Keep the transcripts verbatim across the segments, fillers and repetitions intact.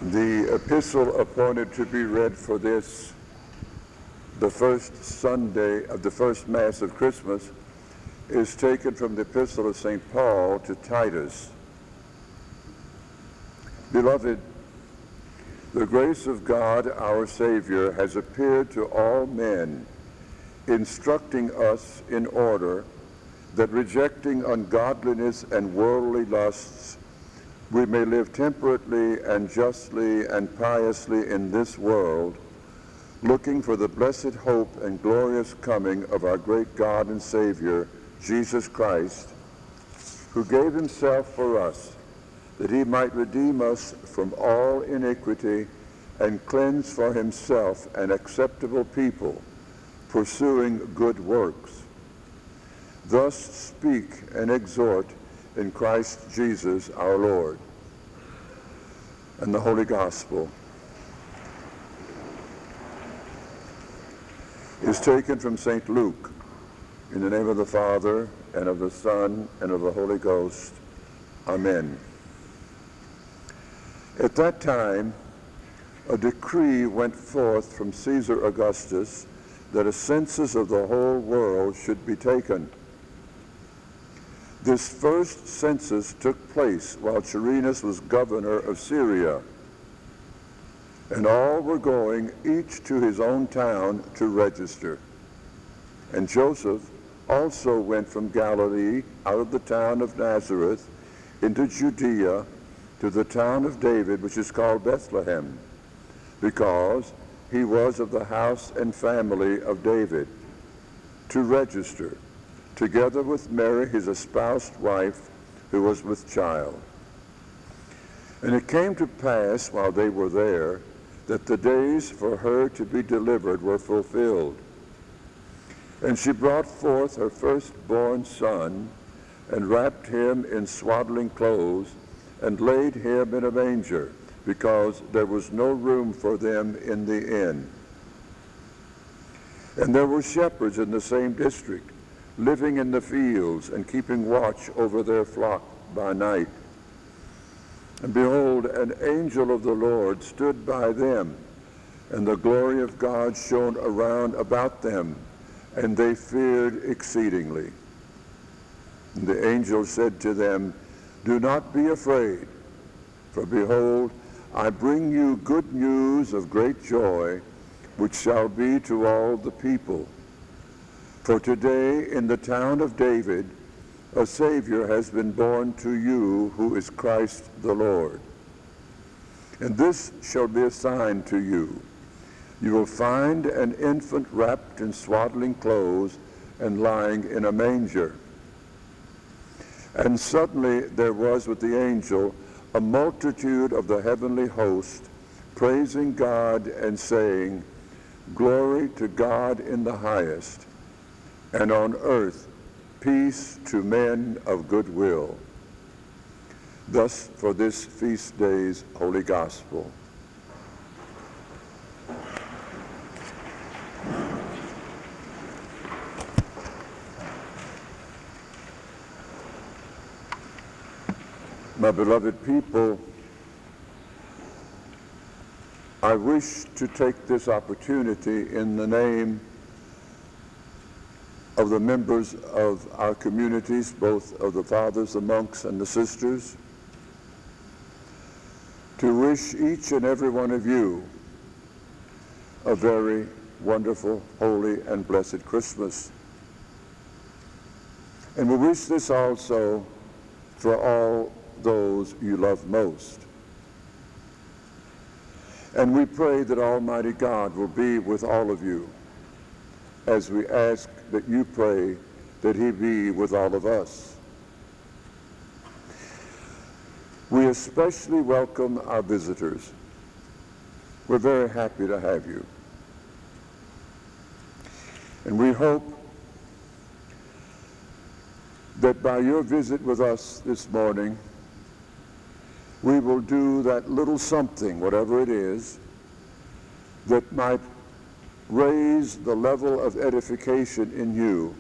The epistle appointed to be read for this, the first Sunday of the first Mass of Christmas, is taken from the epistle of Saint Paul to Titus. Beloved, the grace of God our Savior has appeared to all men, instructing us in order that, rejecting ungodliness and worldly lusts, we may live temperately and justly and piously in this world, looking for the blessed hope and glorious coming of our great God and Savior, Jesus Christ, who gave himself for us, that he might redeem us from all iniquity and cleanse for himself an acceptable people, pursuing good works. Thus speak and exhort in Christ Jesus our Lord. And the Holy Gospel is taken from Saint Luke. In the name of the Father, and of the Son, and of the Holy Ghost. Amen. At that time, a decree went forth from Caesar Augustus that a census of the whole world should be taken. This first census took place while Quirinus was governor of Syria, and all were going each to his own town to register. And Joseph also went from Galilee out of the town of Nazareth into Judea to the town of David, which is called Bethlehem, because he was of the house and family of David, to register, together with Mary, his espoused wife, who was with child. And it came to pass, while they were there, that the days for her to be delivered were fulfilled. And she brought forth her firstborn son, and wrapped him in swaddling clothes, and laid him in a manger, because there was no room for them in the inn. And there were shepherds in the same district, living in the fields and keeping watch over their flock by night. And behold, an angel of the Lord stood by them, and the glory of God shone around about them, and they feared exceedingly. And the angel said to them, "Do not be afraid, for behold, I bring you good news of great joy, which shall be to all the people. For today in the town of David a Savior has been born to you, who is Christ the Lord. And this shall be a sign to you. You will find an infant wrapped in swaddling clothes and lying in a manger." And suddenly there was with the angel a multitude of the heavenly host, praising God and saying, "Glory to God in the highest, and on earth peace to men of good will." Thus for this feast day's Holy Gospel. My beloved people, I wish to take this opportunity in the name of the members of our communities, both of the fathers, the monks, and the sisters, to wish each and every one of you a very wonderful, holy, and blessed Christmas. And we wish this also for all those you love most. And we pray that Almighty God will be with all of you, as we ask that you pray that he be with all of us. We especially welcome our visitors. We're very happy to have you. And we hope that by your visit with us this morning, we will do that little something, whatever it is, that might raise the level of edification in you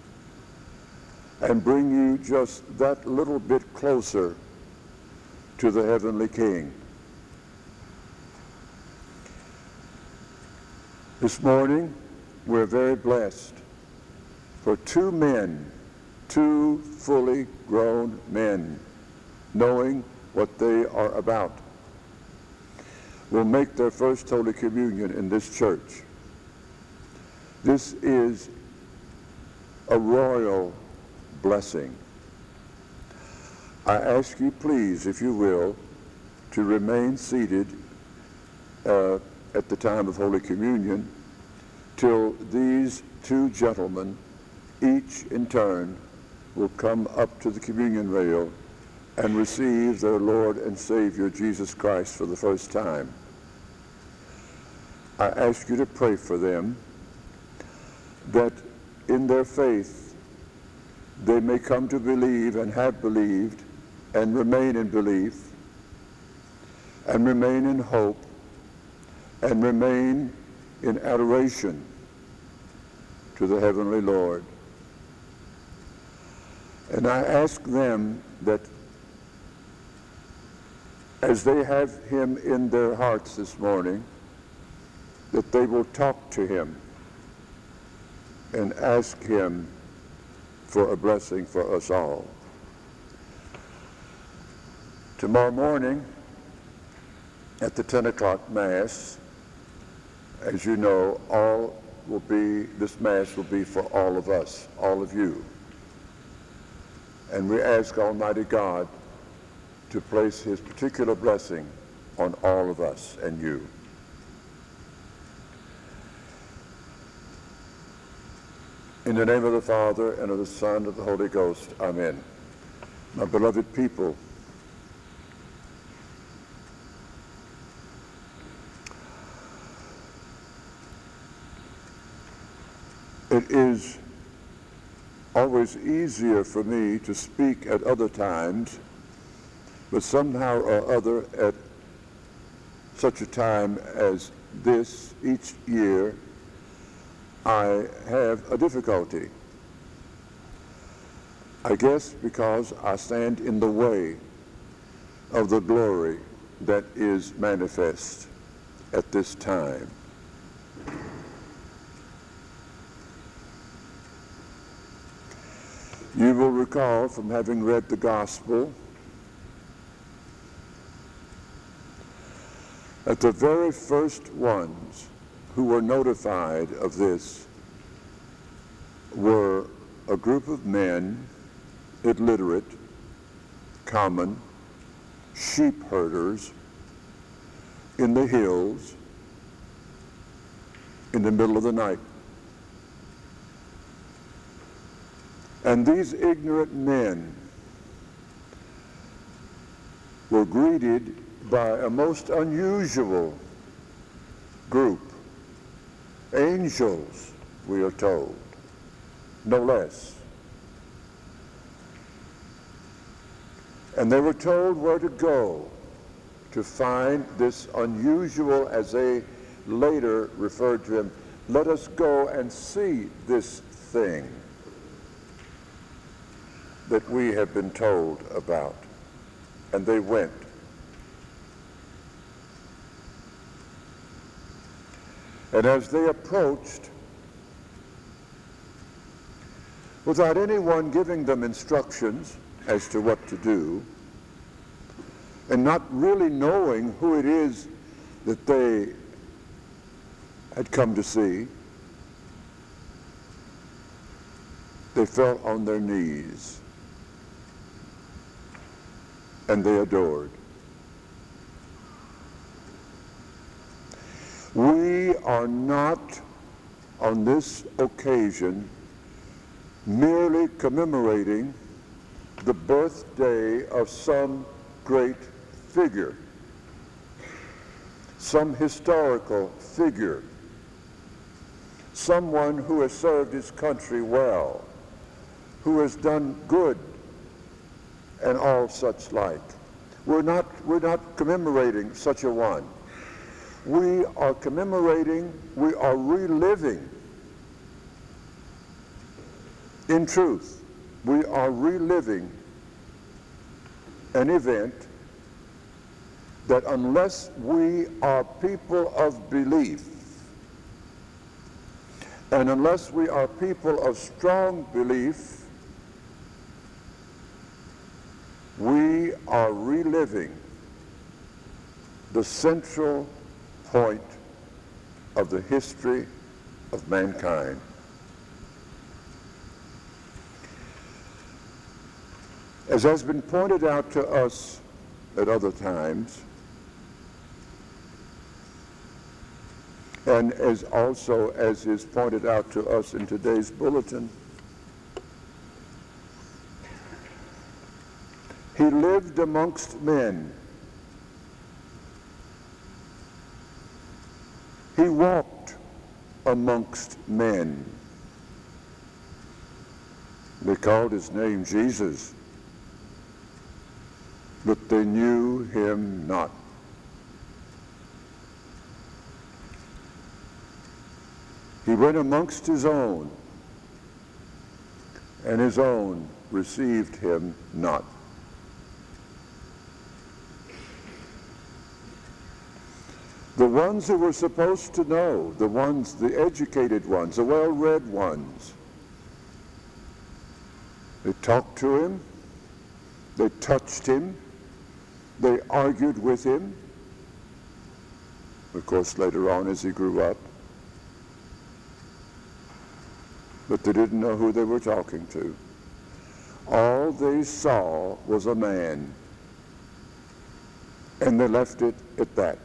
and bring you just that little bit closer to the heavenly King. This morning, we're very blessed for two men, two fully grown men, knowing what they are about, will make their first Holy Communion in this church. This is a royal blessing. I ask you, please, if you will, to remain seated uh, at the time of Holy Communion till these two gentlemen, each in turn, will come up to the communion rail and receive their Lord and Savior Jesus Christ for the first time. I ask you to pray for them, that in their faith they may come to believe and have believed and remain in belief and remain in hope and remain in adoration to the heavenly Lord. And I ask them that as they have him in their hearts this morning, that they will talk to him and ask him for a blessing for us all. Tomorrow morning at the ten o'clock Mass, as you know, all will be, this Mass will be for all of us, all of you. And we ask Almighty God to place his particular blessing on all of us and you. In the name of the Father, and of the Son, and of the Holy Ghost, amen. My beloved people, it is always easier for me to speak at other times, but somehow or other at such a time as this each year, I have a difficulty. I guess because I stand in the way of the glory that is manifest at this time. You will recall from having read the Gospel that the very first ones who were notified of this were a group of men, illiterate, common, sheep herders in the hills in the middle of the night. And these ignorant men were greeted by a most unusual group. Angels, we are told, no less. And they were told where to go to find this unusual, as they later referred to him, let us go and see this thing that we have been told about. And they went. And as they approached, without anyone giving them instructions as to what to do, and not really knowing who it is that they had come to see, they fell on their knees and they adored. We are not on this occasion merely commemorating the birthday of some great figure, some historical figure, someone who has served his country well, who has done good, and all such like. We're not, we're not commemorating such a one. We are commemorating, we are reliving, in truth, we are reliving an event that unless we are people of belief, And unless we are people of strong belief, we are reliving the central point of the history of mankind. As has been pointed out to us at other times, and as also as is pointed out to us in today's bulletin, he lived amongst men. He walked amongst men. They called his name Jesus, but they knew him not. He went amongst his own, and his own received him not. The ones who were supposed to know, the ones, the educated ones, the well-read ones, they talked to him, they touched him, they argued with him. Of course, later on as he grew up, but they didn't know who they were talking to. All they saw was a man, and they left it at that.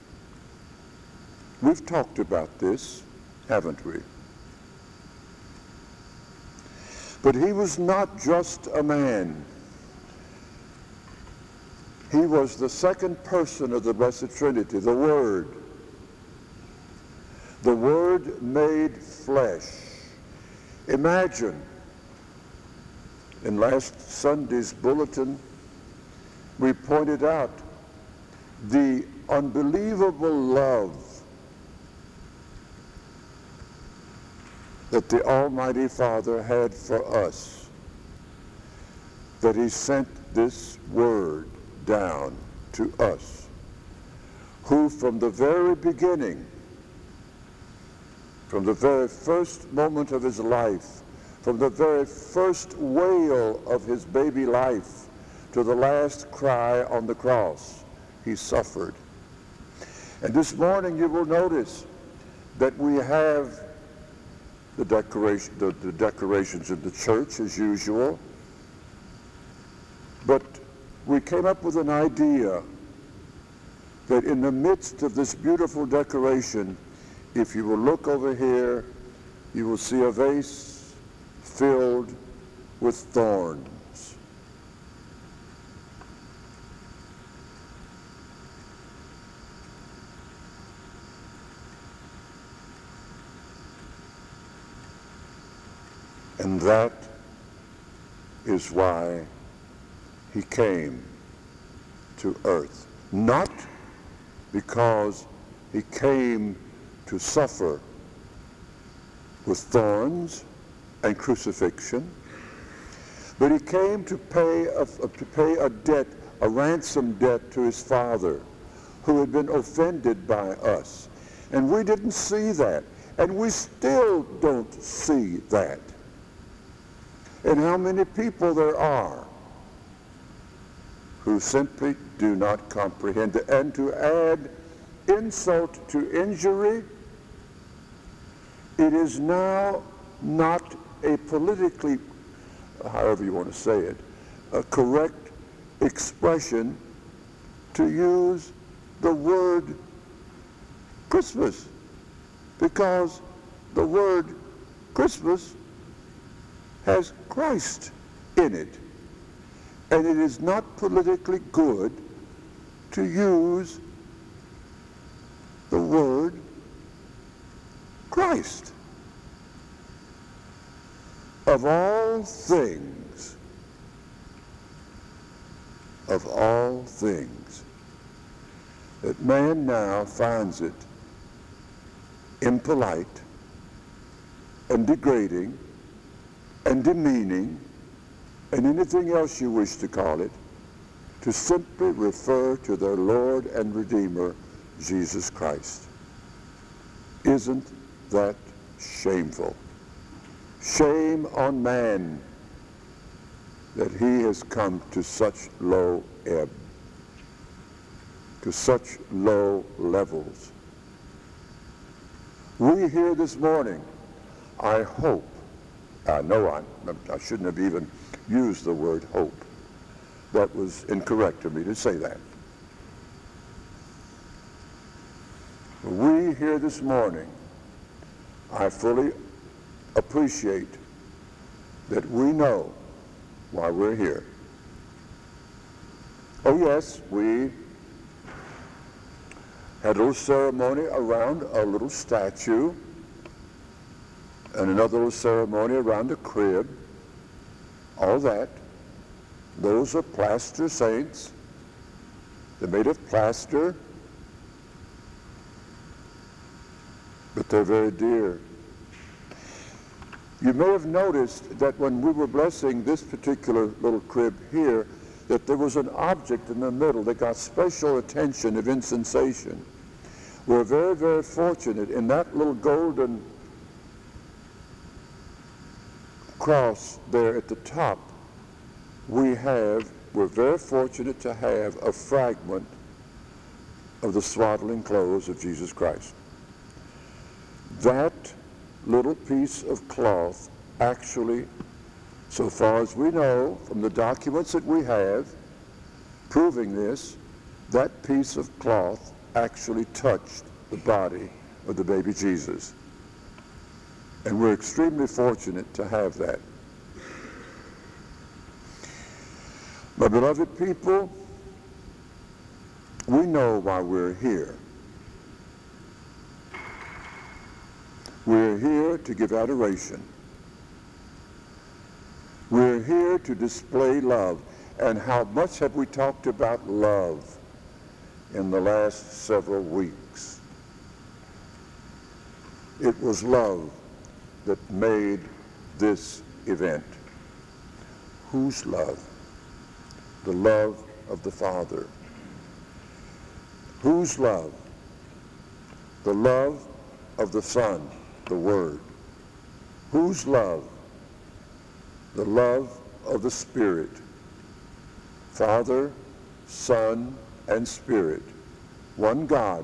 We've talked about this, haven't we? But he was not just a man. He was the second person of the Blessed Trinity, the Word. The Word made flesh. Imagine, in last Sunday's bulletin, we pointed out the unbelievable love that the Almighty Father had for us, that he sent this Word down to us, who from the very beginning, from the very first moment of his life, from the very first wail of his baby life to the last cry on the cross, he suffered. And this morning you will notice that we have the, decoration, the, the decorations in the church as usual, but we came up with an idea that in the midst of this beautiful decoration, if you will look over here, you will see a vase filled with thorns. And that is why he came to earth. Not because he came to suffer with thorns and crucifixion, but he came to pay a, to pay a debt, a ransom debt to his Father, who had been offended by us. And we didn't see that, and we still don't see that. And how many people there are who simply do not comprehend it. And to add insult to injury, it is now not a politically, however you want to say it, a correct expression to use the word Christmas, because the word Christmas has Christ in it. And it is not politically good to use the word Christ. Of all things, of all things, that man now finds it impolite and degrading and demeaning and anything else you wish to call it, to simply refer to their Lord and Redeemer, Jesus Christ. Isn't that shameful. Shame on man that he has come to such low ebb, to such low levels. We here this morning, I hope, I know I, I shouldn't have even used the word hope. That was incorrect of me to say that. We here this morning, I fully appreciate that we know why we're here. Oh yes, we had a little ceremony around a little statue and another little ceremony around a crib. All that. Those are plaster saints. They're made of plaster, but they're very dear. You may have noticed that when we were blessing this particular little crib here, that there was an object in the middle that got special attention of insensation. We're very, very fortunate in that little golden cross there at the top. We have, we're very fortunate to have a fragment of the swaddling clothes of Jesus Christ. That little piece of cloth actually, so far as we know from the documents that we have proving this, that piece of cloth actually touched the body of the baby Jesus. And we're extremely fortunate to have that. My beloved people, we know why we're here. We're here to give adoration. We're here to display love. And how much have we talked about love in the last several weeks? It was love that made this event. Whose love? The love of the Father. Whose love? The love of the Son, the Word. Whose love? The love of the Spirit. Father, Son, and Spirit. One God.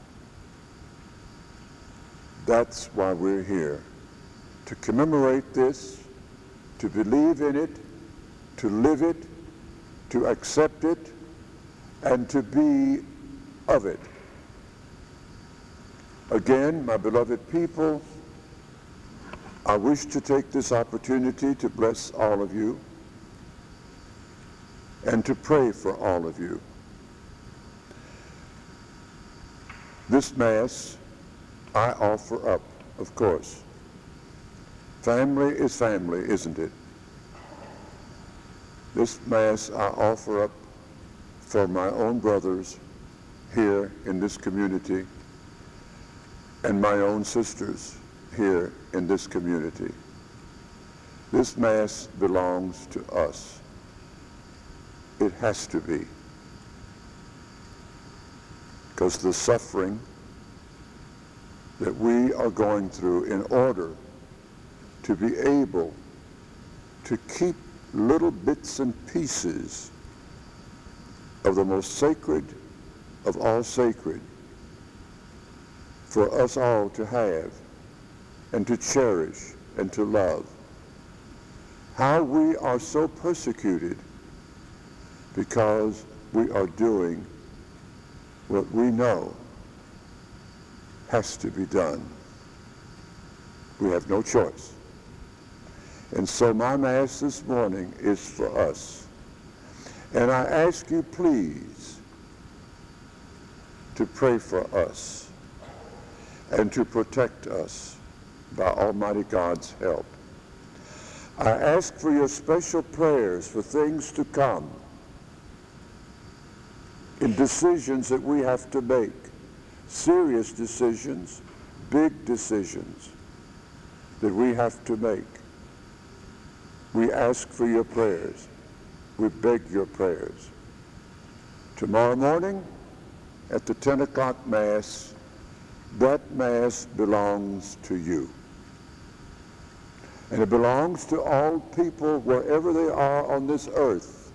That's why we're here. To commemorate this, to believe in it, to live it, to accept it, and to be of it. Again, my beloved people, I wish to take this opportunity to bless all of you and to pray for all of you. This Mass I offer up, of course. Family is family, isn't it? This Mass I offer up for my own brothers here in this community and my own sisters here in this community. This Mass belongs to us. It has to be. Because the suffering that we are going through in order to be able to keep little bits and pieces of the most sacred of all sacred for us all to have and to cherish and to love. How we are so persecuted because we are doing what we know has to be done. We have no choice. And so my Mass this morning is for us. And I ask you, please, to pray for us and to protect us by Almighty God's help. I ask for your special prayers for things to come, in decisions that we have to make, serious decisions, big decisions that we have to make. We ask for your prayers. We beg your prayers. Tomorrow morning at the ten o'clock Mass, that Mass belongs to you. And it belongs to all people, wherever they are on this earth,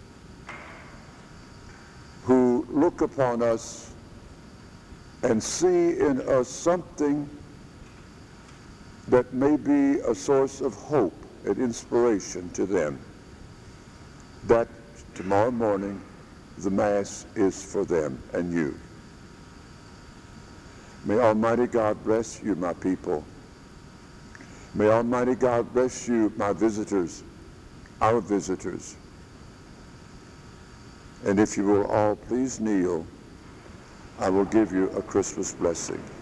who look upon us and see in us something that may be a source of hope and inspiration to them, that tomorrow morning the Mass is for them and you. May Almighty God bless you, my people. May Almighty God bless you, my visitors, our visitors. And if you will all please kneel, I will give you a Christmas blessing.